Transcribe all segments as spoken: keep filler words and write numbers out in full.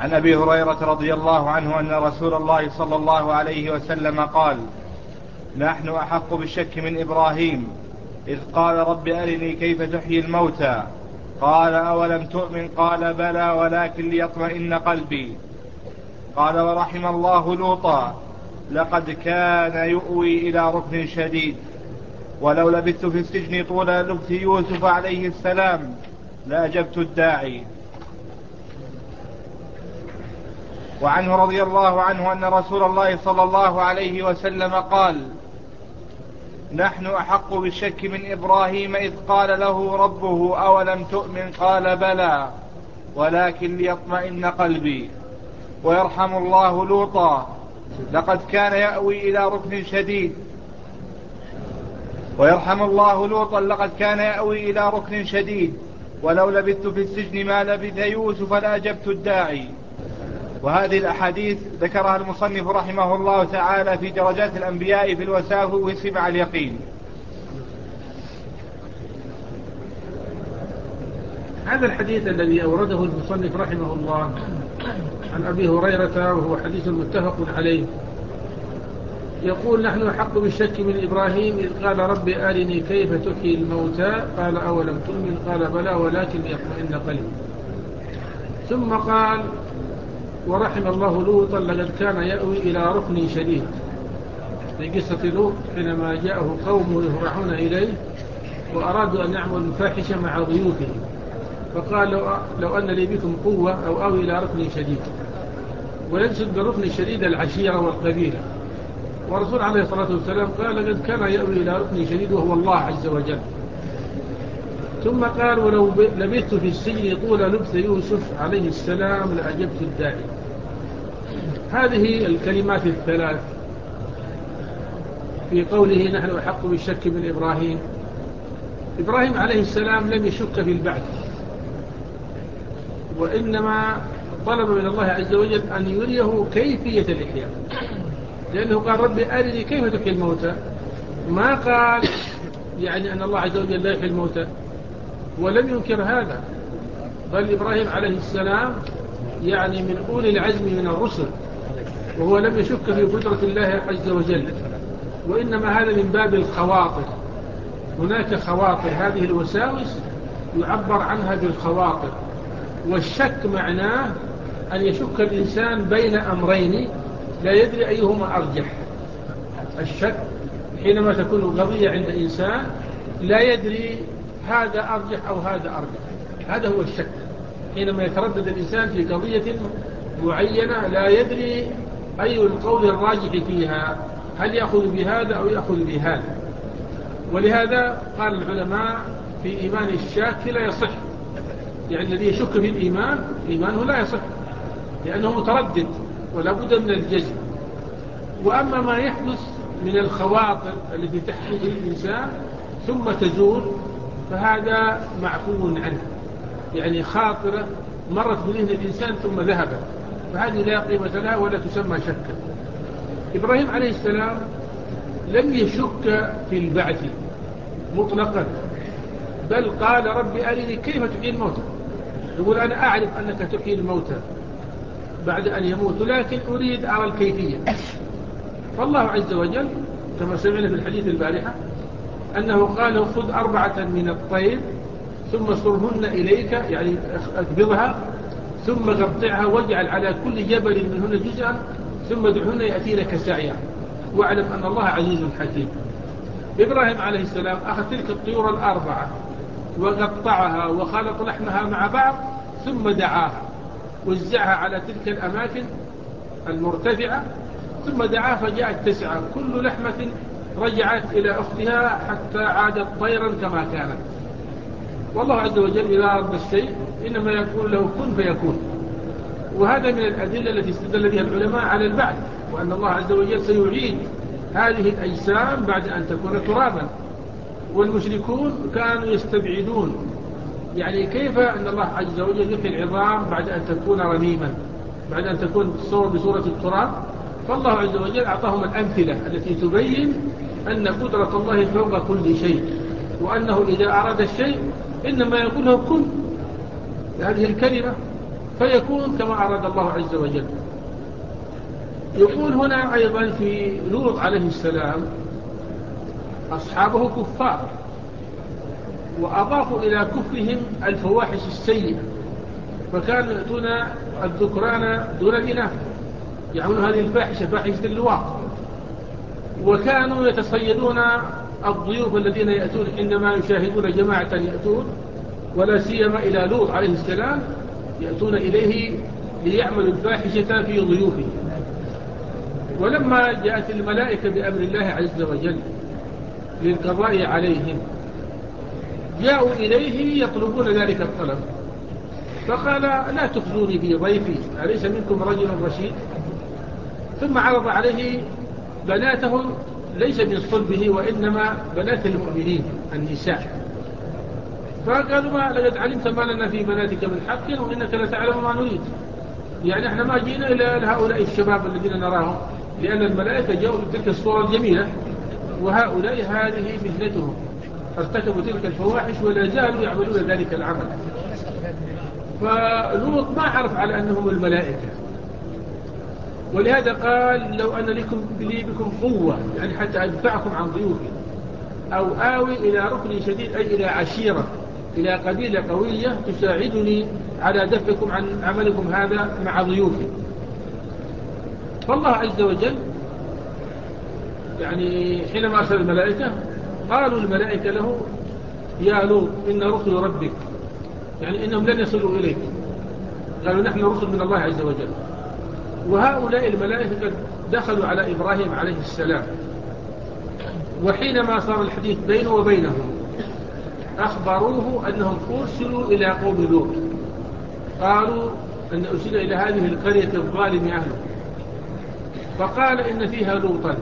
عن أبي هريرة رضي الله عنه أن رسول الله صلى الله عليه وسلم قال: نحن أحق بالشك من إبراهيم إذ قال رب أرني كيف تحيي الموتى قال أولم تؤمن قال بلى ولكن ليطمئن قلبي. قال: ورحم الله لوطا لقد كان يؤوي إلى ركن شديد ولو لبثت في السجن طول لبث يوسف عليه السلام لأجبت الداعي. وعنه رضي الله عنه أن رسول الله صلى الله عليه وسلم قال: نحن أحق بالشك من إبراهيم إذ قال له ربه أولم تؤمن قال بلى ولكن ليطمئن قلبي. ويرحم الله لوطا لقد كان يأوي إلى ركن شديد ويرحم الله لوطا لقد كان يأوي إلى ركن شديد ولو لبثت في السجن ما لبث يوسف لأجبت الداعي. وهذه الأحاديث ذكرها المصنف رحمه الله تعالى في درجات الأنبياء في الوساوس مع اليقين. هذا الحديث الذي أورده المصنف رحمه الله عن أبي هريرة وهو حديث متفق عليه، يقول: نحن أحق بالشك من إبراهيم إذ قال رب أرني كيف تحيي الموتى قال أولم تؤمن قال بلى ولكن ليطمئن قلبي. ثم قال: ورحم الله لوطا لقد كان يأوي إلى ركن شديد، في قصة لوط حينما جاءه قومه يهرعون إليه وأرادوا أن يعملوا الفاحشة مع ضيوفه، فقال: لو, لو أن لي بكم قوة أو أوي إلى ركن شديد. ويقصد بالركن الشديد العشيرة والقبيلة. ورسول عليه الصلاة والسلام قال: لقد كان يأوي إلى ركن شديد وهو الله عز وجل. ثم قال: ولو لبثت في السجن طول لبث يوسف عليه السلام لأجبت الداعي. هذه الكلمات الثلاث في قوله نحن أحق بالشك من إبراهيم. إبراهيم عليه السلام لم يشك في البعث، وإنما طلب من الله عز وجل أن يريه كيفية الإحياء، لأنه قال: رب أرني كيف تحيي الموتى. ما قال يعني أن الله عز وجل لا يحيي الموتى، ولم ينكر هذا، بل إبراهيم عليه السلام يعني من أولي العزم من الرسل، وهو لم يشك في قدرة الله عز وجل، وإنما هذا من باب الخواطر. هناك خواطر، هذه الوساوس يعبر عنها بالخواطر. والشك معناه أن يشك الإنسان بين أمرين لا يدري أيهما أرجح. الشك حينما تكون قضية عند إنسان لا يدري هذا أرجح أو هذا أرجح، هذا هو الشك. حينما يتردد الإنسان في قضية معينة لا يدري أي القول الراجح فيها، هل يأخذ بهذا أو يأخذ بهذا. ولهذا قال العلماء في إيمان الشاك لا يصح، يعني الذي يشك في الإيمان إيمانه لا يصح، لأنه متردد ولا بد من الجزم. وأما ما يحدث من الخواطر التي تحدث الإنسان ثم تزول فهذا معفو عنه، يعني خاطرة مرت بذهن الإنسان ثم ذهبت، فهذه لا قيمة لها ولا تسمى شكا. إبراهيم عليه السلام لم يشك في البعث مطلقا، بل قال: ربي أرني كيف تحيي الموتى. يقول: أنا أعرف أنك تحيي الموتى بعد أن يموت، لكن أريد أرى الكيفية. فالله عز وجل كما سمعنا في الحديث البارحة أنه قال: خذ أربعة من الطير ثم صرهن إليك، يعني أكبرها ثم قطعها واجعل على كل جبل منهن جزءا ثم ادعهن يأتينك سعيا واعلم أن الله عزيز حكيم. إبراهيم عليه السلام أخذ تلك الطيور الأربعة وقطعها وخلط لحمها مع بعض ثم دعاها، وزعها على تلك الأماكن المرتفعة، ثم دعاها فجاءت تسعى، كل لحمة رجعت إلى أختها حتى عادت طيرا كما كانت. والله عز وجل إذا أراد الشيء إنما يقول له كن فيكون. وهذا من الأدلة التي استدل بها العلماء على البعث، وأن الله عز وجل سيعيد هذه الأجسام بعد أن تكون ترابا. والمشركون كانوا يستبعدون يعني كيف أن الله عز وجل يحيي العظام بعد أن تكون رميما، بعد أن تكون تصور بصورة التراب. فالله عز وجل أعطاهم الأمثلة التي تبين أن قدرة الله فوق كل شيء، وأنه إذا أراد الشيء إنما يقول له كن، هذه الكلمة. فيكون كما أراد الله عز وجل. يقول هنا أيضا في لوط عليه السلام أصحابه كفار، وأضافوا إلى كفرهم الفواحش السيئة، فكانوا يأتون الذكران دون الإناث، يعملون هذه الفاحشة فاحشة اللواط، وكانوا يتصيدون الضيوف الذين يأتون عندما يشاهدون جماعة يأتون، ولا سيما إلى لوط عليه السلام، يأتون إليه ليعملوا الفاحشة في ضيوفه. ولما جاءت الملائكة بأمر الله عز وجل للقضاء عليهم جاءوا إليه يطلبون ذلك الطلب، فقال لا تخزوني في ضيفي، أليس منكم رجل رشيد؟ ثم عرض عليه بناته ليس من صلبه وإنما بنات المؤمنين النساء، فقالوا ما لقد علمت ما لنا في بناتك من حق وإنك لتعلم ما نريد. يعني احنا ما جينا إلى هؤلاء الشباب الذين نراهم، لأن الملائكة جاءوا بتلك الصورة الجميلة، وهؤلاء هذه مهنتهم، ارتكبوا تلك الفواحش ولا زالوا يعملون ذلك العمل. فلوط ما عرف على أنهم الملائكة، ولهذا قال لو أن لكم لي بكم قوة، يعني حتى أدفعكم عن ضيوفي، أو آوي إلى ركن شديد، أي إلى عشيرة، إلى قبيلة قوية تساعدني على دفعكم عن عملكم هذا مع ضيوفي. فالله عز وجل يعني حينما أرسل الملائكة قالوا الملائكة له يا لوط إن رسل ربك، يعني إنهم لن يصلوا إليك، قالوا نحن رسل من الله عز وجل. وهؤلاء الملائكة قد دخلوا على إبراهيم عليه السلام، وحينما صار الحديث بينه وبينهم أخبروه أنهم أرسلوا إلى قوم لوط، قالوا أن أرسل إلى هذه القرية الظالم أهله، فقال إن فيها لوطا،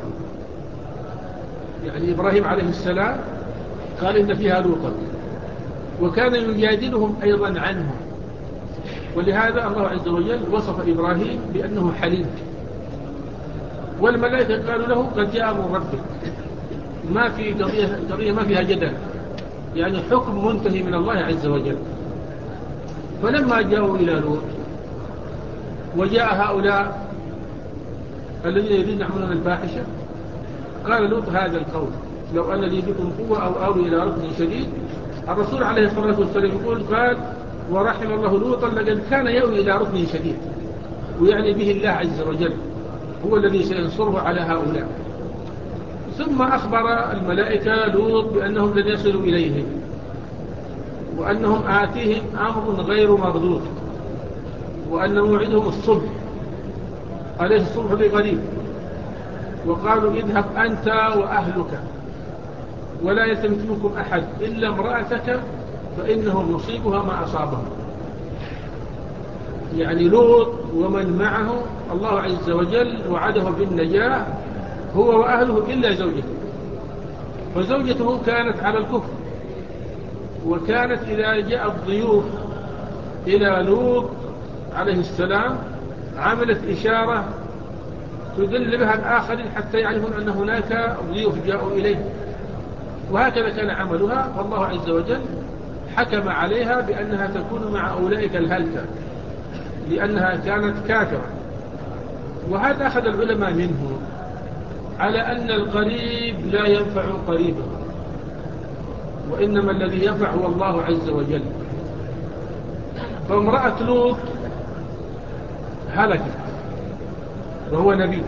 يعني إبراهيم عليه السلام قال إن فيها لوطا، وكان يجادلهم أيضا عنه. ولهذا الله عز وجل وصف إبراهيم بأنه حليم. والملائكة قالوا له قد جاء أمر ربك، ما في قضية, قضية ما فيها جدل، يعني حكم منتهي من الله عز وجل. فلما جاءوا إلى لوط وجاء هؤلاء الذين يريدون يعملون الفاحشة، قال لوط هذا القول لو أن لي بكم قوة أو آوي إلى ركن شديد. الرسول عليه الصلاة والسلام يقول قال ورحم الله لوطا لقد كان يأوي إلى ركن شديد، ويعني به الله عز وجل هو الذي سينصره على هؤلاء. ثم أخبر الملائكة لوط بأنهم لن يصلوا إليهم، وأنهم آتيهم أمر غير مردود، وأن موعدهم الصبح، أليس الصبح بقريب؟ وقالوا اذهب أنت وأهلك ولا يلتفت منكم أحد إلا امرأتك فإنه مصيبها ما أصابهم. يعني لوط ومن معه الله عز وجل وعده بالنجاة هو وأهله إلا زوجته، فزوجته كانت على الكفر، وكانت إذا جاء الضيوف إلى لوط عليه السلام عملت إشارة تدل بها الآخرين حتى يعرفون أن هناك ضيوف جاءوا إليه، وهكذا كان عملها. فالله عز وجل حكم عليها بأنها تكون مع أولئك الهلكة لأنها كانت كافرة. وهذا أخذ العلماء منه على أن القريب لا ينفع قريبه، وإنما الذي ينفع هو الله عز وجل. فامرأة لوط هلكت وهو نبي،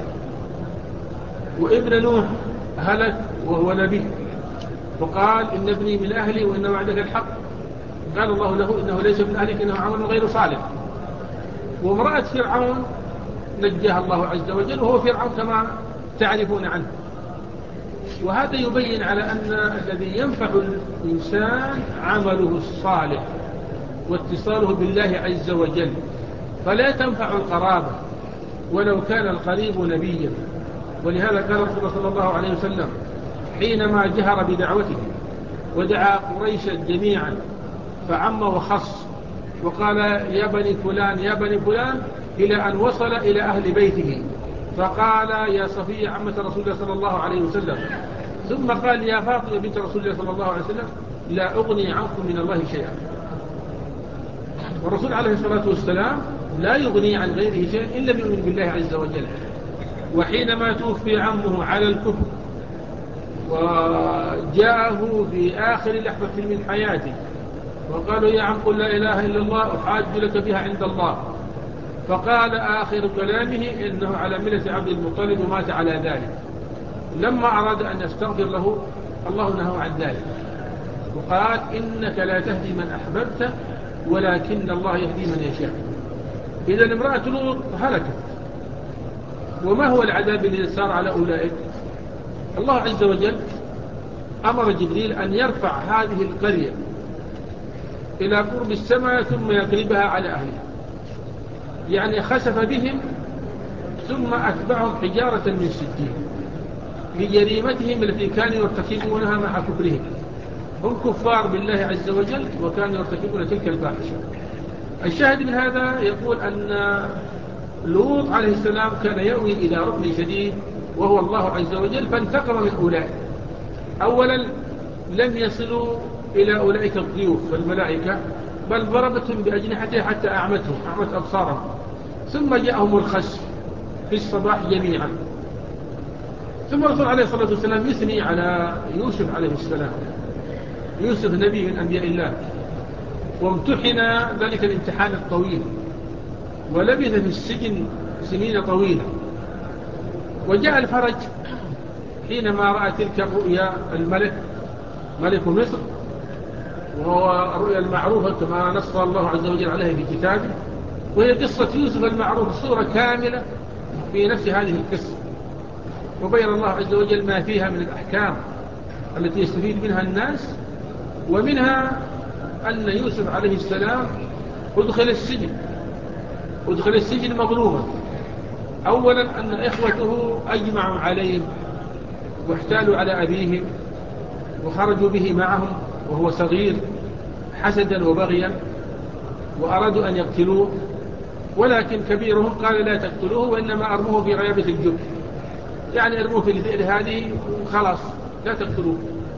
وابن نوح هلك وهو نبي، وقال إن ابني من أهلي وإن وعدك الحق، قال الله له إنه ليس من أهلك إنه عمل غير صالح. وامرأة فرعون نجاها الله عز وجل وهو فرعون كما تعرفون عنه. وهذا يبين على أن الذي ينفع الإنسان عمله الصالح واتصاله بالله عز وجل، فلا تنفع القرابة ولو كان القريب نبيا. ولهذا قال رسول الله صلى الله عليه وسلم حينما جهر بدعوته ودعا قريشا جميعا فعم وخص وقال يا بني فلان يا بني فلان إلى أن وصل إلى أهل بيته، فقال يا صفية عمة رسول الله صلى الله عليه وسلم، ثم قال يا فاطمة بنت رسول الله صلى الله عليه وسلم لا أغني عنكم من الله شيئا. والرسول عليه الصلاة والسلام لا يغني عن غيره شيء إلا بيؤمن بالله عز وجل. وحينما توفي عمه على الكفر وجاءه في آخر لحظة من حياته وقالوا يا عم قل لا إله إلا الله أحاج لك بها عند الله، فقال آخر كلامه إنه على ملة عبد المطلب ومات على ذلك. لما أراد أن يستغفر له الله نهى عن ذلك وقال إنك لا تهدي من أحببت ولكن الله يهدي من يشاء. إذا امرأة لوط هلكت. وما هو العذاب الذي صار على أولئك؟ الله عز وجل أمر جبريل أن يرفع هذه القرية إلى قرب السماء ثم يقلبها على أهلها، يعني خسف بهم ثم أتبعهم حجارة من سجيل لجريمتهم التي كانوا يرتكبونها مع كفرهم. هم كفار بالله عز وجل وكانوا يرتكبون تلك الفاحشة. الشاهد من هذا يقول أن لوط عليه السلام كان يأوي إلى ركن شديد وهو الله عز وجل، فانتقم من أولئك. أولا لم يصلوا إلى أولئك الضيوف والملائكة، بل ضربتهم بأجنحته حتى أعمتهم أعمت أبصارهم، ثم جاءهم الخسف في الصباح جميعا. ثم الرسول عليه الصلاة والسلام يثني على يوسف عليه السلام. يوسف نبي من أنبياء الله، وامتحن ذلك الامتحان الطويل ولبث في السجن سنين طويلة. وجاء الفرج حينما رأى تلك الرؤيا الملك ملك مصر، وهو الرؤيا المعروفة كما نص الله عز وجل عليها في كتابه، وهي قصة يوسف المعروف صورة كاملة في نفس هذه القصة. وبين الله عز وجل ما فيها من الأحكام التي يستفيد منها الناس، ومنها أن يوسف عليه السلام أدخل السجن أدخل السجن مظلوما. أولا أن إخوته أجمعوا عليه واحتالوا على أبيهم وخرجوا به معهم وهو صغير حسدا وبغيا وأرادوا أن يقتلوه، ولكن كبيرهم قال لا تقتلوه وإنما أرموه في غيابة الجب، يعني أرموه في البئر هذه وخلاص لا تقتلوه.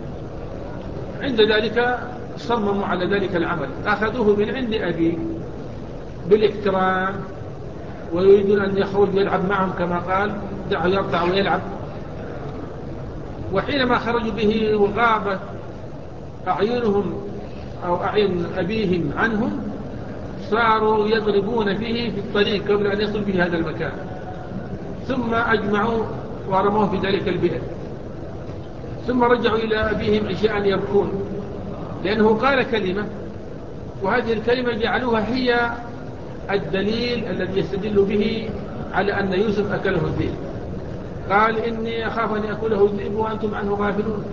عند ذلك صمموا على ذلك العمل، أخذوه من عند أبيه بالاحترام ويريدون أن يخرج ويلعب معهم كما قال دعه يرتع ويلعب. وحينما خرجوا به وغاب أعينهم أو أعين أبيهم عنهم صاروا يضربون فيه في الطريق قبل أن يصل به هذا المكان، ثم أجمعوا ورموه في ذلك البئر. ثم رجعوا إلى أبيهم عشاء يبكون لأنه قال كلمة، وهذه الكلمة جعلوها هي الدليل الذي يستدل به على أن يوسف أكله الذئب. قال إني أخاف أن يأكله الذئب وأنتم عنه غافلون.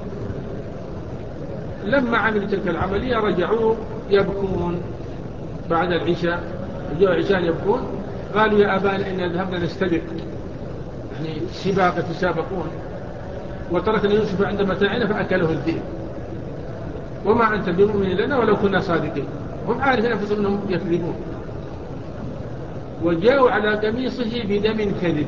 لما عملوا تلك العملية رجعوا يبكون بعد العشاء، رجعوا عشاء يبكون. قالوا يا أبانا إنا ذهبنا نستبق، يعني سباق تسابقون، وتركنا يوسف عند متاعنا فأكله الذئب وما أنت بمؤمن لنا ولو كنا صادقين. هم عارفين أنفسهم أنهم يكذبون. وجاءوا على قميصه بدم كذب.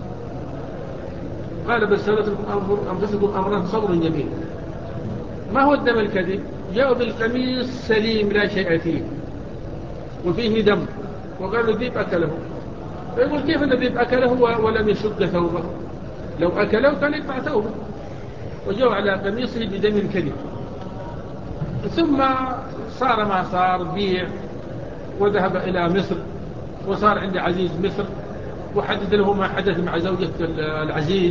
قال بل سولت لكم أنفسكم أمرا صبر جميل. ما هو الدم الكذب؟ جاءوا بالقميص سليم لا شيء فيه وفيه دم، وقالوا الذئب أكله. فيقول كيف أن الذئب أكله ولم يشق ثوبه؟ لو أكله كان يقطع ثوبه. وجاءوا على قميصه بدم كذب. ثم صار ما صار، بيع وذهب إلى مصر وصار عند عزيز مصر وحدث له ما حدث مع زوجة العزيز.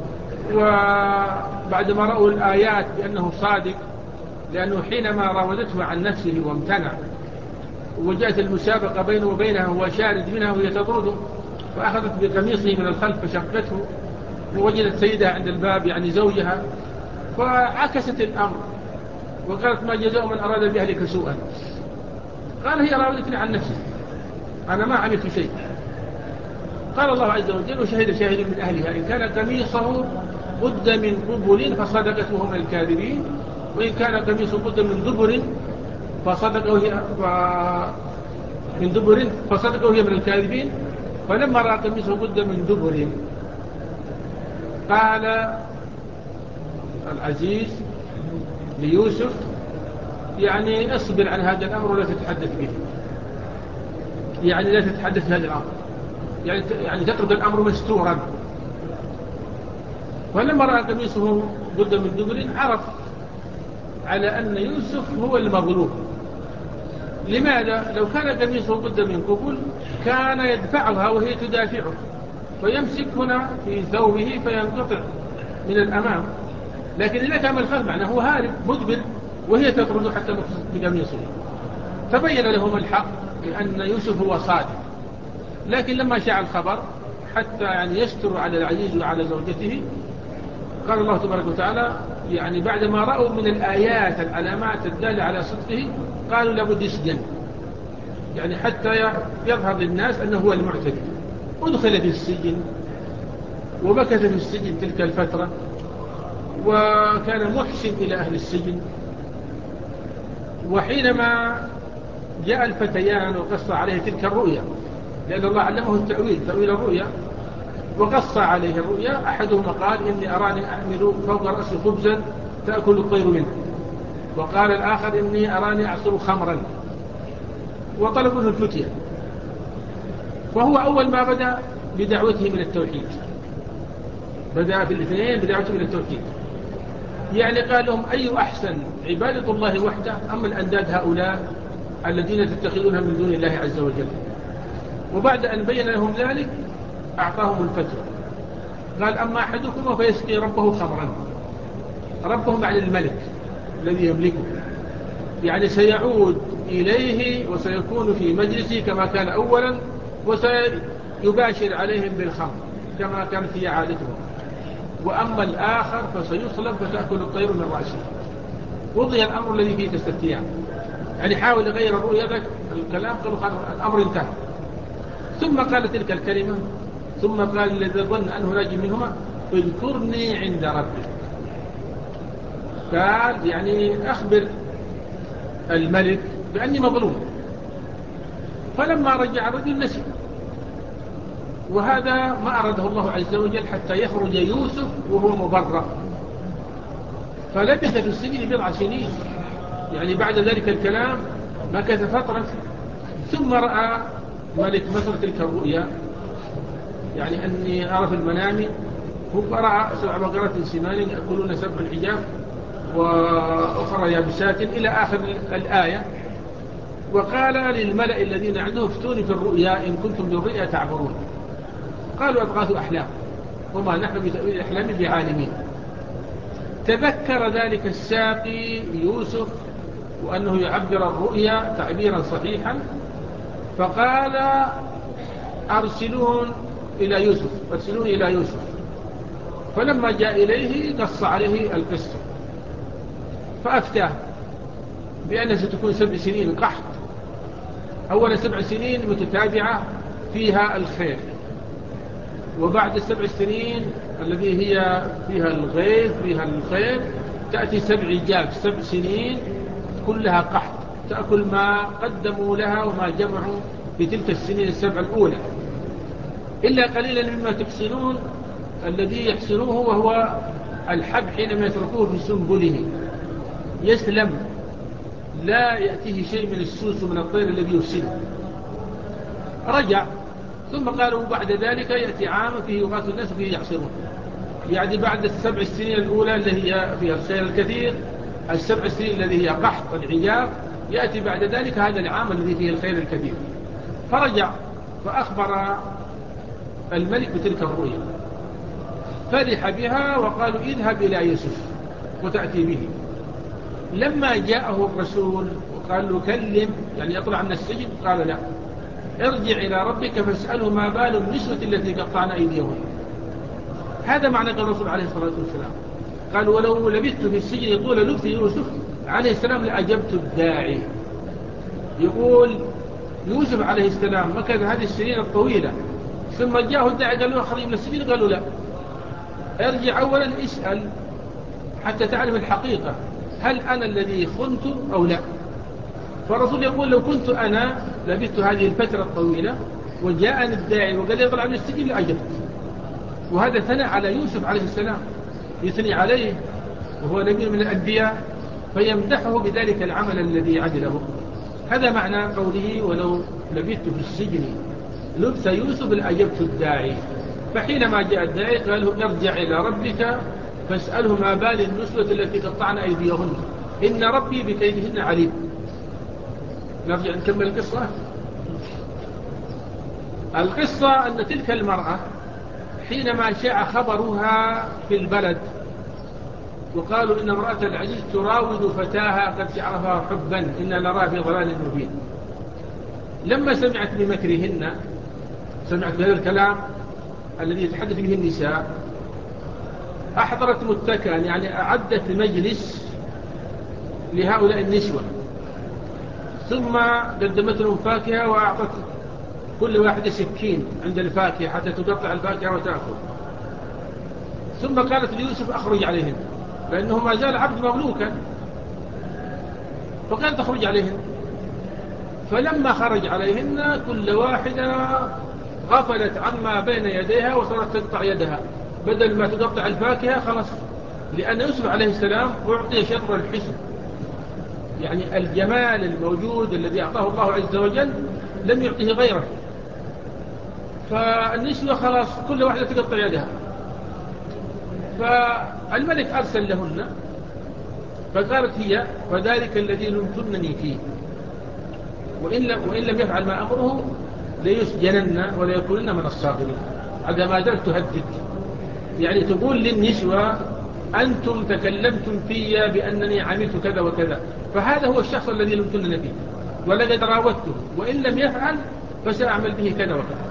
وبعدما رأوا الآيات بأنه صادق، لأنه حينما راودته عن نفسه وامتنع وجاءت المسابقة بينه وبينها هو شارد منها وهي تطرده، فأخذت بقميصه من الخلف فشقته ووجدت سيدها عند الباب يعني زوجها، فعكست الأمر وقالت ما جزاء من أراد بأهلك سوءا. قال هي راودتني عن نفسي أنا ما عملت شيء. قال الله عز وجل وشهد شاهد من أهلها إن كان قميصه قد من قبل فصدقت وهم الكاذبين، وإن كان قميصه قد من دبر فصدق وهي ف... من دبر فصدق وهي من الكاذبين. فلما رأى قميصه قد من دبر قال العزيز ليوسف يعني اصبر عن هذا الأمر ولا تتحدث به. يعني لا تتحدث في هذا الأمر، يعني يعني تترك الأمر مستورا. فلما رأى قميصه قد من دبر عرف على أن يوسف هو المظلوم. لماذا؟ لو كان قميصه قد من قبل كان يدفعها وهي تدافعه، فيمسك هنا في ثوبه فينقطع من الأمام، لكن إذا كان من الخلف معناه هو هارب مدبر وهي تطرد حتى بقميصه. تبين لهم الحق بأن يوسف هو صادق، لكن لما شاع الخبر حتى يعني يستر على العزيز وعلى زوجته، قال الله تبارك وتعالى يعني بعدما رأوا من الآيات العلامات الدالة على صدقه قالوا لابد يسجن، يعني حتى يظهر للناس أنه هو المعتدي. ودخل في السجن ومكث في السجن تلك الفترة، وكان محسن إلى أهل السجن. وحينما جاء الفتيان وقص عليه تلك الرؤيا، لأن الله علمه التأويل تأويل الرؤيا، وقص عليه الرؤيا، أحدهما قال إني أراني أحمل فوق رأسي خبزا تأكل الطير منه، وقال الآخر إني أراني أعصر خمرا، وطلب منه الفتية. وهو أول ما بدأ بدعوته من التوحيد، بدأ في الاثنين بدعوته من التوحيد، يعني قال لهم أي أحسن عبادة الله وحده أم الأنداد هؤلاء الذين تتخذونها من دون الله عز وجل. وبعد أن بين لهم ذلك أعطاهم الفتوى، قال أما أحدكم فيسقي ربه خمرا، ربه معنى الملك الذي يملكه، يعني سيعود إليه وسيكون في مجلسه كما كان أولا، وسيباشر عليهم بالخمر كما كانت هي عادتهم. وأما الآخر فسيصلب فتأكل الطير من رأسه. وضي الأمر الذي فيه تستفتيان، يعني حاول يغير الرؤيا ذاك الكلام، قالوا الأمر انتهى. ثم قال تلك الكلمة، ثم قال الذي ظن أنه ناجي منهما اذكرني عند ربك. قال يعني أخبر الملك بأني مظلوم. فلما رجع الرجل نسي، وهذا ما أراده الله عز وجل حتى يخرج يوسف وهو مبرأ. فلبث في السجن بضع سنين، يعني بعد ذلك الكلام مكث فترة. ثم رأى ملك مصر تلك الرؤيا، يعني أني أرى في المنام هو رأى سبع بقرات سمان يأكلون سبع العجاف وأخرى يابسات إلى آخر الآية. وقال للملأ الذين عنده افتوني في الرؤيا إن كنتم بالرؤيا تعبرون. قالوا أضغاث أحلام وما نحن بتأويل الأحلام بعالمين. تذكر ذلك الساقي يوسف وأنه يعبر الرؤيا تعبيرا صحيحا، فقال أرسلون إلى يوسف أرسلون إلى يوسف. فلما جاء إليه قص عليه القصة، فأفتاه بأنها ستكون سبع سنين قحط، أول سبع سنين متتابعة فيها الخير، وبعد السبع سنين الذي هي فيها الغيث فيها الخير تأتي سبع جاف، سبع سنين كلها قحط، تأكل ما قدموا لها وما جمعوا في تلك السنين السبع الأولى، إلا قليلا مما تحسنون الذي يحسنوه وهو الحب حينما يتركوه في سنبله يسلم، لا يأتيه شيء من السوس ومن الطير الذي يفسده. رجع ثم قالوا بعد ذلك يأتي عام فيه يغاث الناس وفيه يعصرون، يعني بعد السبع السنين الأولى التي هي فيها الخير الكثير، السبع السنين الذي هي قحط العجاف، يأتي بعد ذلك هذا العام الذي فيه الخير الكثير. فرجع فأخبر الملك بتلك الرؤيا، فرح بها وقالوا اذهب إلى يوسف وتأتي به. لما جاءه الرسول وقال له كلم يعني يطلع من السجن، قال لا، ارجع إلى ربك فاسأله ما بال النسوة التي قطعن أيديهن. هذا معنى قال الرسول عليه الصلاة والسلام، قال ولو لبثت في السجن طول لبث يوسف عليه السلام لأجبت الداعي. يقول يوسف عليه السلام مكث هذه السنين الطويلة، ثم جاءه الداعي قال له أخرج من السجن، قالوا لا، ارجع أولا اسأل حتى تعرف الحقيقة، هل أنا الذي خنت أو لا. فالرسول يقول لو كنت أنا لبثت هذه الفترة الطويلة وجاءني الداعي وقال يطلع من السجن لأجبت. وهذا ثناء على يوسف عليه السلام، يثني عليه وهو نبي من الأنبياء، فيمدحه بذلك العمل الذي عمله. هذا معنى قوله ولو لبثت في السجن لبث يوسف لأجبت الداعي. فحينما جاء الداعي قال له ارجع إلى ربك فاسأله ما بال النسوة التي قطعن أيديهن إن ربي بكيدهن عليم. نرجع نكمل القصة. القصة أن تلك المرأة حينما شاع خبرها في البلد وقالوا إن امرأة العزيز تراود فتاها قد شعرها حبا إن نراها في ضلال مبين، لما سمعت بمكرهن، سمعت بهذا الكلام الذي يتحدث به النساء، أحضرت متكئا، يعني أعدت مجلس لهؤلاء النسوة، ثم قدمت لهم فاكهة وأعطت كل واحدة سكين عند الفاكهة حتى تقطع الفاكهة وتأكل. ثم قالت ليوسف أخرج عليهن، لأنه ما زال عبد مملوكا، فقالت أخرج عليهن. فلما خرج عليهن كل واحدة غفلت عما بين يديها وصارت تقطع يدها، بدل ما تقطع الفاكهة خلاص، لأن يوسف عليه السلام أعطي شطر الحسن، يعني الجمال الموجود الذي أعطاه الله عز وجل لم يعطيه غيره. فالنسوة خلاص كل واحدة تقطع يدها. فالملك أرسل لهن فقالت هي فذلك الذي لمتنني فيه، وإن لم, وإن لم يفعل ما أمره ليسجنن ولا يكونن من الصاغرين. هذا ما زالت تهدد، يعني تقول للنسوة أنتم تكلمتم في بأنني عملت كذا وكذا، فهذا هو الشخص الذي لمتنني فيه ولقد راودته، وإن لم يفعل فسأعمل به كذا وكذا.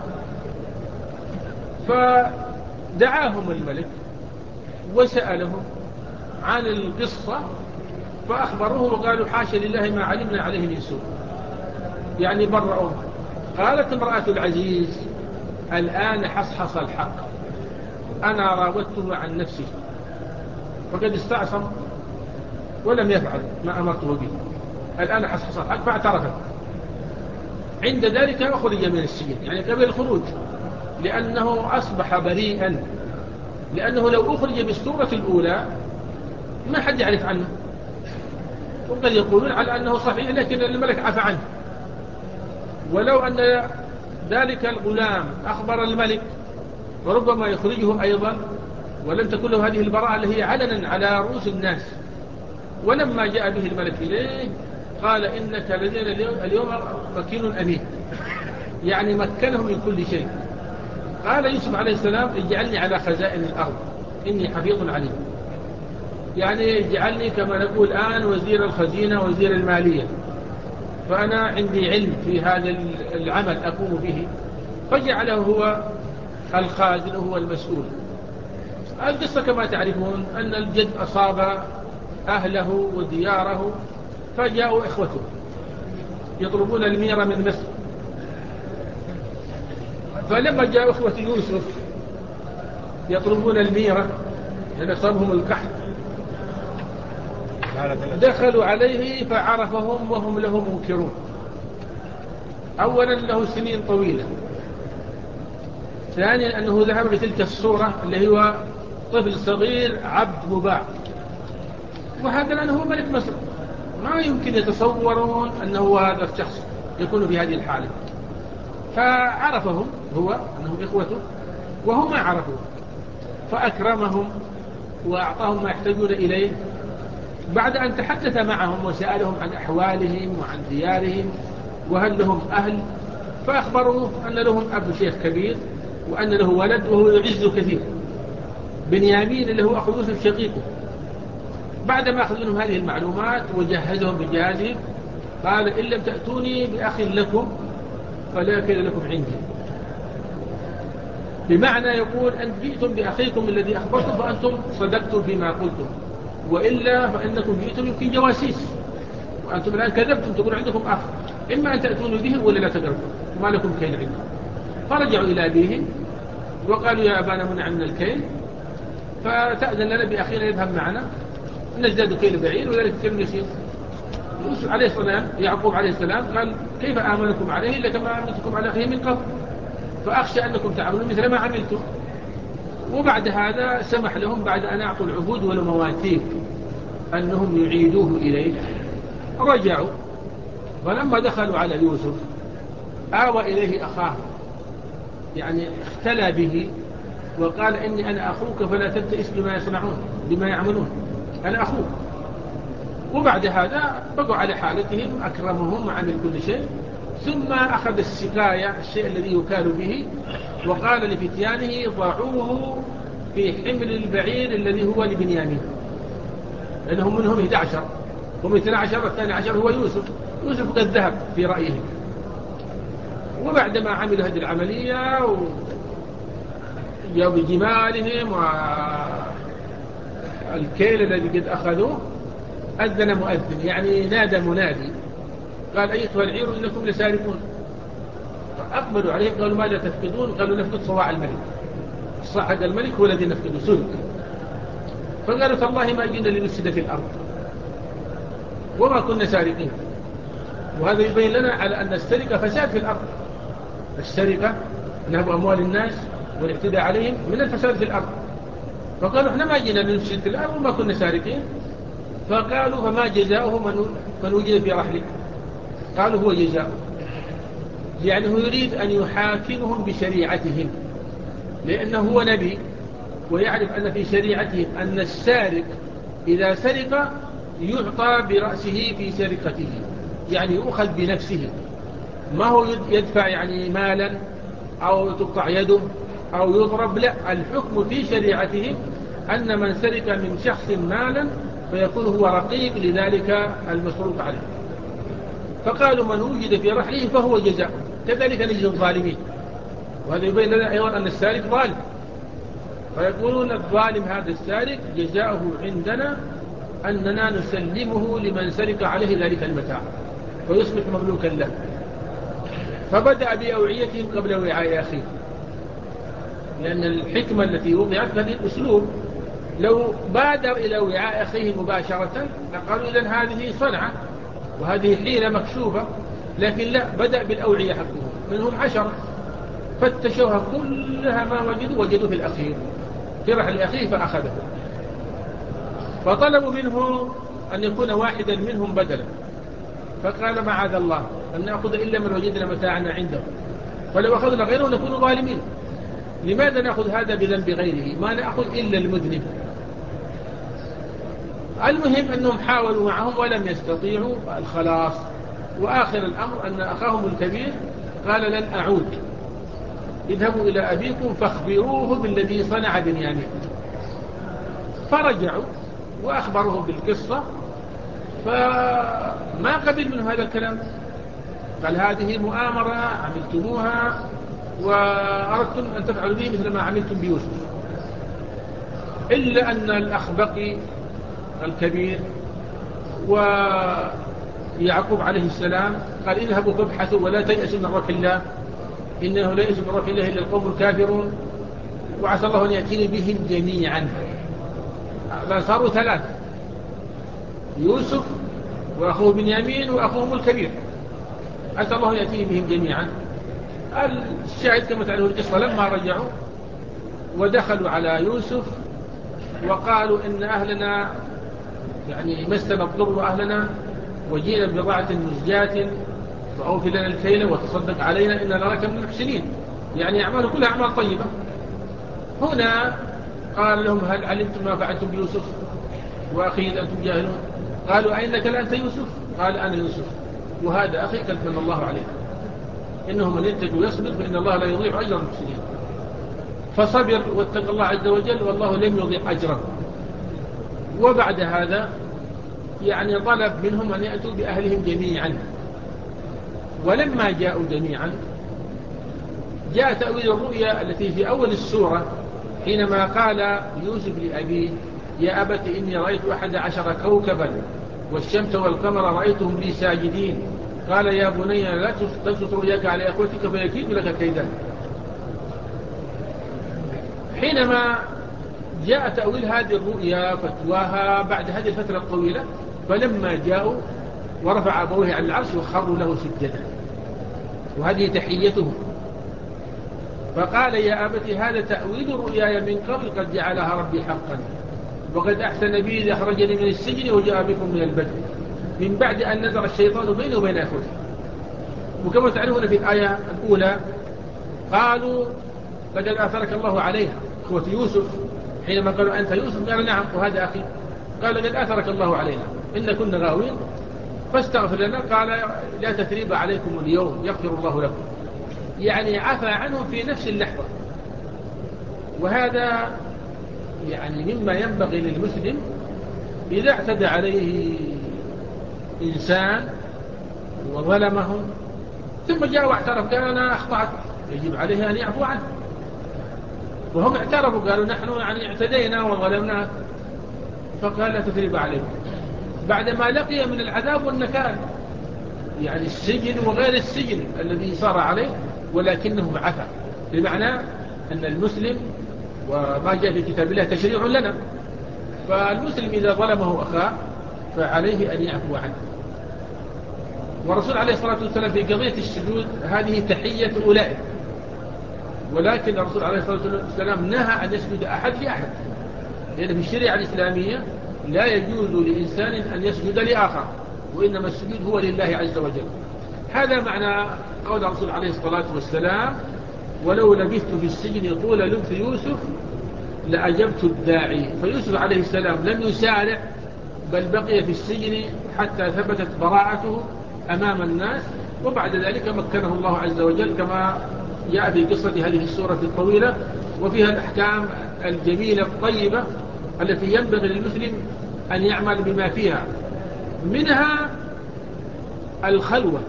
فدعاهم الملك وسألهم عن القصة فأخبروه وقالوا حاشا لله ما علمنا عليه من سوء، يعني برؤوه. قالت امرأة العزيز الآن حصحص الحق، أنا راودته عن نفسه فقد استعصم ولم يفعل ما أمرته به، الآن حصحص الحق فاعترفت. عند ذلك أخرج من السجن، يعني قبل الخروج، لأنه أصبح بريئا، لأنه لو أخرج بالصورة الأولى ما حد يعرف عنه، وقد يقولون على أنه صحيح لكن الملك عفى عنه. ولو أن ذلك الغلام أخبر الملك وربما يخرجه أيضا، ولم تكن له هذه البراءة اللي هي علنا على رؤوس الناس. ولما جاء به الملك إليه قال إنك لدينا اليوم مكين أمين، يعني مكنه من كل شيء. قال يوسف عليه السلام اجعلني على خزائن الأرض إني حفيظ عليم، يعني اجعلني كما نقول الآن وزير الخزينة وزير المالية، فأنا عندي علم في هذا العمل أقوم به. فجعله هو الخازن وهو المسؤول. القصة كما تعرفون أن الجد أصاب أهله ودياره فجاءوا إخوته يطلبون الميرة من مصر. فلما جاء إخوة يوسف يطلبون الميرة لأن أصابهم القحط دخلوا عليه فعرفهم وهم له منكرون. أولا له سنين طويلة، ثانيا أنه ذهب بتلك الصورة اللي هو طفل صغير عبد مباع، وهذا لأنه ملك مصر، ما يمكن يتصورون أنه هذا الشخص يكون في هذه الحالة. فعرفهم هو أنهم إخوته وهم ما عرفوه، فأكرمهم وأعطاهم ما يحتاجون إليه. بعد أن تحدث معهم وسألهم عن أحوالهم وعن ديارهم وهل لهم أهل، فأخبروه أن لهم أب شيخ كبير وأن له ولد وهو يعز كثير، بنيامين اللي هو أخو يوسف شقيقه. بعدما أخذ منهم هذه المعلومات وجهزهم بجهازهم قال إن لم تأتوني بأخ لكم فلا كيد لكم عندي، بمعنى يقول أن جئتم بأخيكم الذي أخبرتم فأنتم صدقتم فيما قلتم، وإلا فإنكم جئتم يمكن جواسيس، وأنتم الآن كذبتم تقول عندكم أخ، إما أن تأتوني به ولا لا تقربوا وما لكم كيل عندي. فرجعوا إلى أبيهم وقالوا يا أبانا منع من الكيل فتأذن لنا بأخينا يذهب معنا نزداد كيل بعير وذلك كيل يسير. يوسف عليه السلام يعقوب عليه السلام قال كيف آمنكم عليه إلا كما آمنتكم على أخيه من قبل، فأخشى أنكم تعملون مثل ما عملتم. وبعد هذا سمح لهم بعد أن أعطوا العهود والمواثيق أنهم يعيدوه إليه. رجعوا، ولما دخلوا على يوسف آوى إليه أخاه، يعني اختلى به وقال إني أنا أخوك فلا تبتئس بما يصنعون بما يعملون، أنا أخوك. وبعد هذا بقوا على حالتهم، أكرمهم وعمل كل شيء، ثم أخذ السقاية الشيء الذي يكال به وقال لفتيانه ضعوه في حمل البعير الذي هو لبنيامين، لأنهم منهم إحدى عشر هم اثني عشر، والثاني عشر هو يوسف. يوسف قد ذهب في رأيهم. وبعدما عملوا هذه العملية وجاءوا بجمالهم والكيل الذي قد أخذوه، أذن مؤذن، يعني نادى منادي قال أيتها العير إنكم لسارقون. فأقبلوا عليهم قالوا ماذا تفقدون؟ قالوا نفقد صواع الملك، صاحب الملك هو الذي نفقده، سرق. فقالوا تالله ما جئنا لنفسد في الأرض وما كنا سارقين. وهذا يبين لنا على أن السرقة فساد في الأرض. السرقة نهب أموال الناس والاعتداء عليهم من الفساد في الأرض. فقالوا احنا ما جئنا لنفسد في الأرض وما كنا سارقين. فقالوا فما جزاؤه من وجد في رحله؟ قالوا هو جزاؤه، يعني هو يريد أن يحاكمهم بشريعتهم، لأنه هو نبي ويعرف أن في شريعتهم أن السارق إذا سرق يعطى برأسه في سرقته، يعني يؤخذ بنفسه، ما هو يدفع يعني مالا أو تقطع يده أو يضرب. لا، الحكم في شريعتهم أن من سرق من شخص مالا فيكون هو رقيب لذلك المسروق عليه. فقالوا من وجد في رحله فهو جزاء، كذلك نجزي الظالمين. وهذا يبين لنا أيضا أن السارق ظالم، فيقولون الظالم هذا السارق جزاؤه عندنا أننا نسلمه لمن سرق عليه ذلك المتاع ويصبح مملوكا له. فبدأ بأوعيتهم قبل وعاء أخيه، لأن الحكمة التي وضعت هذه الأسلوب. لو بادر إلى وعاء أخيه مباشرة لقالوا إذن هذه صنعة وهذه حيلة مكشوفة، لكن لا، بدأ بالأوعية حقهم. منهم عشرة فتشوها كلها ما وجدوا وجدوا في الأخير في رحل أخيه فأخذه. فطلبوا منه أن يكون واحدا منهم بدلا، فقال معاذ الله أن نأخذ إلا من وجدنا متاعنا عنده، ولو أخذنا غيره نكون ظالمين. لماذا نأخذ هذا بذنب غيره؟ ما نأخذ إلا المذنب. المهم أنهم حاولوا معهم ولم يستطيعوا الخلاص. وآخر الأمر أن أخاهم الكبير قال لن أعود، اذهبوا إلى أبيكم فاخبروه بالذي صنع بنيامين. فرجعوا وأخبروه بالقصة، فما قبل منه هذا الكلام. قال هذه مؤامرة عملتموها وأردتم أن تفعلوا به مثل ما عملتم بيوسف. إلا أن الأخ بقي الكبير ويعقوب عليه السلام قال اذهبوا فابحثوا ولا تيأسوا من روح الله إنه لا يأس من روح الله إلا القوم الكافرون وعسى الله أن يأتيني بهم جميعا. صاروا ثلاثة، يوسف وأخوه بنيامين وأخوهم الكبير، عسى الله أن يأتيني بهم جميعا. الشاهد كما تعلمون القصة لما رجعوا ودخلوا على يوسف وقالوا إن أهلنا يعني مسنا الضر أهلنا وجينا ببضاعة مزجاة فأوفي لنا الكيل وتصدق علينا إن نراك من المحسنين، يعني أعماله كلها أعمال طيبة. هنا قال لهم هل علمتم ما فعلتم بيوسف وأخيه إذ أنتم جاهلون؟ قالوا أينك لأنت يوسف؟ قال أنا يوسف وهذا أخي قد من الله عليه إنه من يتق ويصبر فإن الله لا يضيع أجر المحسنين. فصبر واتقى الله عز وجل والله لم يضيع أجره. وبعد هذا يعني طلب منهم أن يأتوا بأهلهم جميعا. ولما جاءوا جميعا جاء تأويل الرؤيا التي في أول السورة حينما قال يوسف لأبيه يا أبت إني رأيت أحد عشر كوكبا والشمس والقمر رأيتهم لي ساجدين قال يا بني لا تبسط رؤياك على أخوتك فيكيد لك كيدا. حينما جاء تأويل هذه الرؤيا فتواها بعد هذه الفترة الطويلة، فلما جاءوا ورفع أبويه على العرش وخروا له سجدا، وهذه تحيتهم. فقال يا أبت هذا تأويل رؤياي من قبل قد جعلها ربي حقا وقد أحسن بي إذ أخرجني من السجن وجاء بكم من البدو من بعد أن نزغ الشيطان بينه وبين أخوته. وكما تعلمون في الآية الأولى قالوا لقد آثرك الله عليها، إخوة يوسف حينما قالوا أنت يوسف قال نعم وهذا أخي، قال لقد آثرك الله علينا إن كنا غاوين فاستغفر لنا، قال لا تثريب عليكم اليوم يغفر الله لكم، يعني عفى عنهم في نفس اللحظة. وهذا يعني مما ينبغي للمسلم إذا اعتدى عليه إنسان وظلمه ثم جاء واعترف قال أنا أخطأت، يجب عليه أن يعفو عنه. وهم اعترفوا قالوا نحن يعني اعتدينا وظلمنا، فقال لا تثريب عليكم بعدما لقي من العذاب والنكال، يعني السجن وغير السجن الذي صار عليه، ولكنه عفى، بمعنى أن المسلم وما جاء في كتاب الله تشريع لنا، فالمسلم إذا ظلمه أخاه فعليه أن يعفو عنه. والرسول عليه الصلاة والسلام في قضية السجود هذه تحية أولئك، ولكن الرسول عليه الصلاة والسلام نهى أن يسجد أحد لأحد، لأن في الشريعة الإسلامية لا يجوز لإنسان أن يسجد لآخر، وإنما السجود هو لله عز وجل. هذا معنى قول الرسول عليه الصلاة والسلام ولو لبثت في السجن طول لبث يوسف لأجبت الداعي. فيوسف عليه السلام لم يسارع بل بقي في السجن حتى ثبتت براءته أمام الناس، وبعد ذلك مكنه الله عز وجل كما جاء في قصة هذه السورة الطويلة، وفيها الأحكام الجميلة الطيبة التي ينبغي للمسلم أن يعمل بما فيها، منها الخلوة،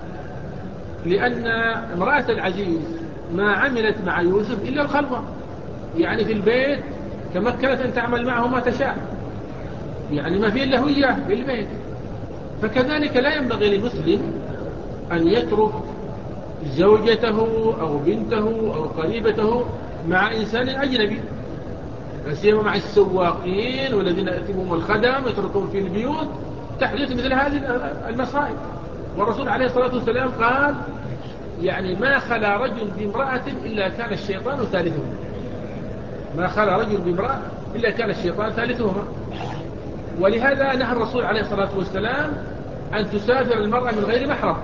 لأن امرأة العزيز ما عملت مع يوسف إلا الخلوة، يعني في البيت تمكنت أن تعمل معه ما تشاء، يعني ما فيه إلا هو إياه في البيت. فكذلك لا ينبغي للمسلم أن يترك زوجته أو بنته أو قريبته مع إنسان أجنبي، فسيما مع السواقين والذين يأتيهم الخدم يتركون في البيوت، تحدث مثل هذه المصائب. والرسول عليه الصلاة والسلام قال يعني ما خلا رجل بامرأة إلا كان الشيطان ثالثهما، ما خلا رجل بامرأة إلا كان الشيطان ثالثهما. ولهذا نهى الرسول عليه الصلاة والسلام أن تسافر المرأة من غير محرم،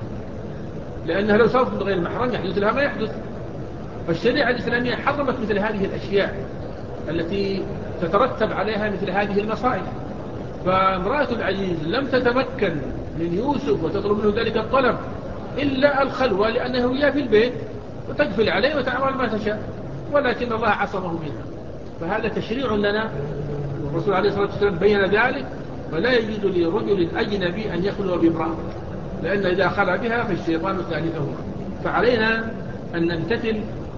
لأنها لو سافرت من غير محرم يحدث لها ما يحدث. فالشريعة الإسلامية حرمت مثل هذه الأشياء التي تترتب عليها مثل هذه المصائب. فامرأة العزيز لم تتمكن من يوسف وتطلب منه ذلك الطلب إلا الخلوة، لأنه هي في البيت وتقفل عليه وتعمل ما تشاء، ولكن الله عصمه منها. فهذا تشريع لنا، والرسول عليه الصلاة والسلام بين ذلك، فلا يجوز لرجل أجنبي أن يخلو بامرأة، لأن إذا خلى بها فالشيطان ثالثهما. فعلينا أن نمتثل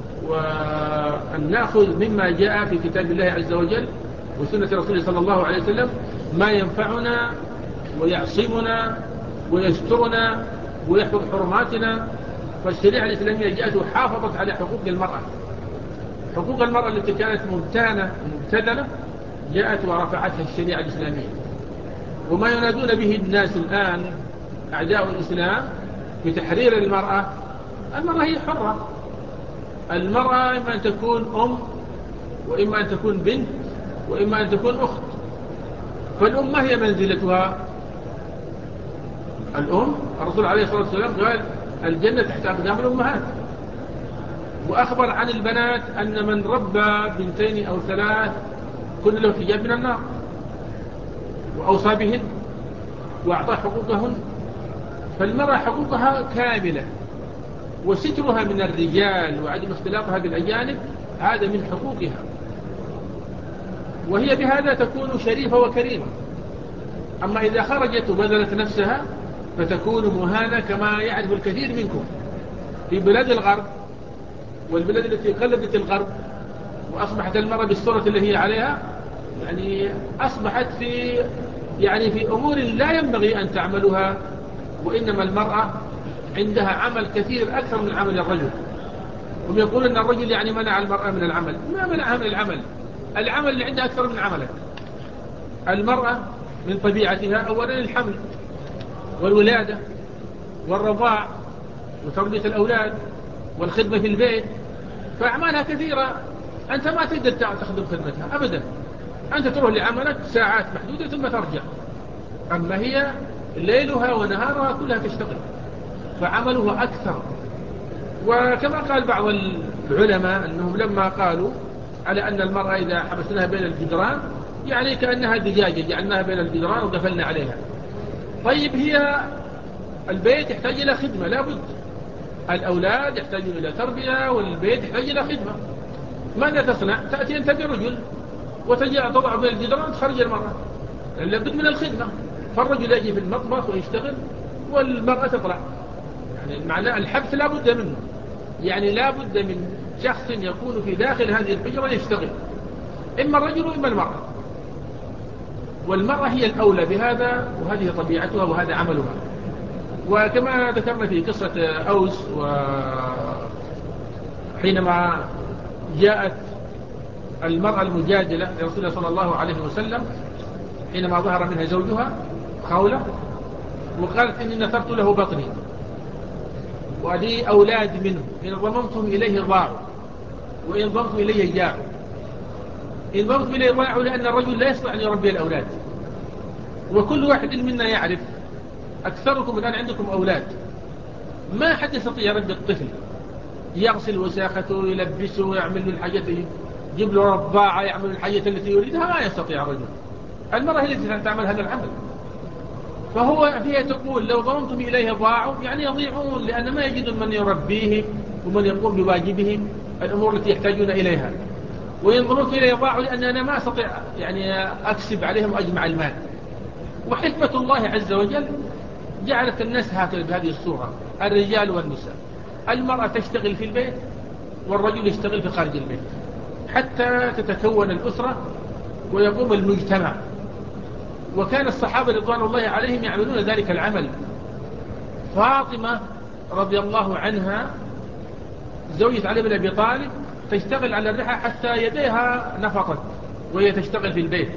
وأن نأخذ مما جاء في كتاب الله عز وجل وسنة رسوله صلى الله عليه وسلم ما ينفعنا ويعصمنا ويسترنا ويحفظ حرماتنا. فالشريعة الإسلامية جاءت وحافظت على حقوق المرأة، حقوق المرأة التي كانت ممتهنة ومبتذلة جاءت ورفعتها الشريعة الإسلامية. وما ينادون به الناس الآن أعداء الإسلام بتحرير المرأة، المرأة هي حرة. المرأة إما أن تكون أم وإما أن تكون بنت وإما أن تكون أخت. فالأم ما هي منزلتها؟ الأم الرسول عليه الصلاة والسلام قال الجنة تحت أقدام الأمهات، وأخبر عن البنات أن من ربى بنتين أو ثلاث كل له حجاب من النار، وأوصى بهن وأعطى حقوقهن. فالمرأة حقوقها كاملة، وسترها من الرجال وعدم اختلاطها بالأجانب هذا من حقوقها، وهي بهذا تكون شريفة وكريمة. أما إذا خرجت وبذلت نفسها فتكون مهانة، كما يعرف الكثير منكم في بلاد الغرب والبلاد التي قلدت الغرب، وأصبحت المرأة بالصورة اللي هي عليها، يعني أصبحت في يعني في أمور لا ينبغي أن تعملها، وإنما المرأة عندها عمل كثير أكثر من عمل الرجل. هم يقولون أن الرجل يعني منع المرأة من العمل، ما منعها من العمل، العمل اللي عندها أكثر من عملك. المرأة من طبيعتها أولا الحمل والولادة والرضاع وتربية الأولاد والخدمة في البيت، فأعمالها كثيرة، أنت ما تقدر تخدم خدمتها أبدا، أنت تروح لعملك ساعات محدودة ثم ترجع، أما هي ليلها ونهارها كلها تشتغل. فعمله أكثر. وكما قال بعض العلماء أنهم لما قالوا على أن المرأة إذا حبسناها بين الجدران يعني كأنها دجاجة جعلناها بين الجدران وقفلنا عليها. طيب هي البيت يحتاج إلى خدمة لابد، الأولاد يحتاجون إلى تربية والبيت يحتاج إلى خدمة. ماذا تصنع؟ تأتي أنت برجل وتجي تضع بين الجدران تخرج المرأة، لابد من الخدمة. فالرجل يجي في المطبخ ويشتغل والمرأة تطلع. يعني معنى الحبس لا بد منه، يعني لا بد من شخص يكون في داخل هذه الحجرة يشتغل، إما الرجل وإما المرأة. والمرأة هي الأولى بهذا، وهذه طبيعتها وهذا عملها. وكما ذكرنا في قصة أوس، وحينما جاءت المرأة المجادلة لرسول الله صلى الله عليه وسلم حينما ظهر منها زوجها خولة وقالت إني نثرت له بطني ولي أولاد منه، إن ضممتم إليه ضاعوا وإن ضمتم إليه جاعوا. إن ضمتم إليه ضاعوا لأن الرجل لا يستطيع أن يربي الأولاد، وكل واحد منا يعرف، أكثركم الآن عندكم أولاد، ما حد يستطيع يربي الطفل، يغسل وساخته يلبسه يعمل له الحاجات، يجيب له رضاعة يعمل له الحاجات التي يريدها، ما يستطيع الرجل. المرأة هي التي تعمل هذا العمل. فهو فيها تقول لو ضممتم إليه ضاعوا، يعني يضيعون لأن ما يجدون من يربيهم ومن يقوم بواجبهم الأمور التي يحتاجون إليها. وإن ضممتم إليه ضاعوا لأن أنا ما أستطيع يعني أكسب عليهم وأجمع المال. وحكمة الله عز وجل جعلت الناس هكذا بهذه الصورة، الرجال والنساء. المرأة تشتغل في البيت والرجل يشتغل في خارج البيت حتى تتكون الأسرة ويقوم المجتمع. وكان الصحابة رضوان الله عليهم يعملون ذلك العمل. فاطمة رضي الله عنها زوجة علي بن أبي طالب تشتغل على الرحى حتى يديها نفطت وهي تشتغل في البيت.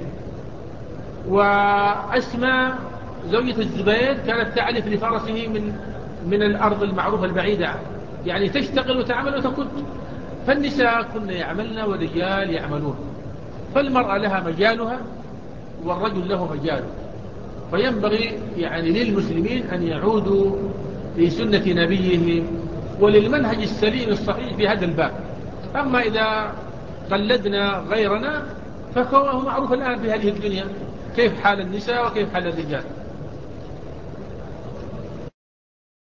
وأسماء زوجة الزبير كانت تعلف لفرسه من من الأرض المعروفة البعيدة، يعني تشتغل وتعمل وتكد. فالنساء كن يعملن والرجال يعملون، فالمرأة لها مجالها والرجل له مجاله. فينبغي يعني للمسلمين أن يعودوا في سنة نبيهم وللمنهج السليم الصحيح في هذا الباب. أما إذا قلدنا غيرنا فهو معروف الآن في هذه الدنيا كيف حال النساء وكيف حال الرجال.